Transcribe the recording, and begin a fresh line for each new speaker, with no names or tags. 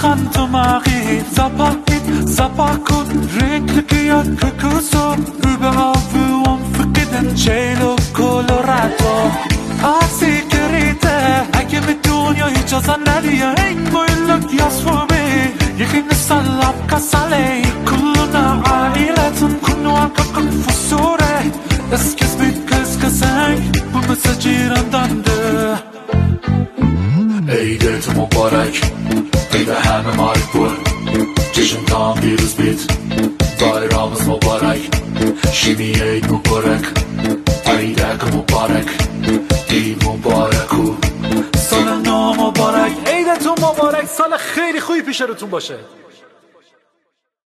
Hand zu machen. Zapakut, Reglikiat, Kukuso, überall für umverkehrten Cielo Colorado. Asikerite, اگه به دنیا هیچ ازن ندیه این باید یاسفو بی یکی نسلاب کساله کلنا عائلتون کنو akakak fusure eskez bit keskeseng bu mesajıran dandı Eid mübarek Eid همه مارکور جشن tam virüs bit Bayramımız mübarek Şimdi Eid mübarek Eidek mübarek Eid mübarek سال نو مبارک عیدتون مبارک سال خیلی خوبی پیش روتون باشه